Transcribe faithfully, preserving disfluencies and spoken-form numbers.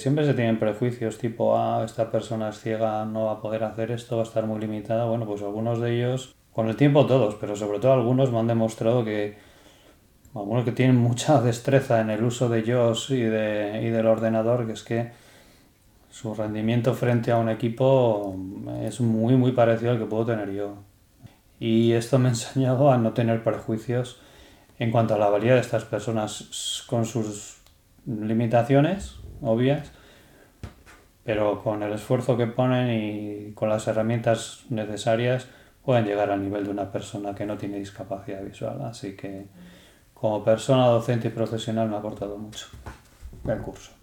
siempre se tienen prejuicios tipo, ah, esta persona es ciega, no va a poder hacer esto, va a estar muy limitada. Bueno, pues algunos de ellos, con el tiempo todos, pero sobre todo algunos me han demostrado que, algunos que tienen mucha destreza en el uso de JAWS y, de, y del ordenador, que es que su rendimiento frente a un equipo es muy, muy parecido al que puedo tener yo. Y esto me ha enseñado a no tener prejuicios en cuanto a la valía de estas personas con sus limitaciones obvias, pero con el esfuerzo que ponen y con las herramientas necesarias pueden llegar al nivel de una persona que no tiene discapacidad visual. Así que como persona docente y profesional me ha aportado mucho el curso.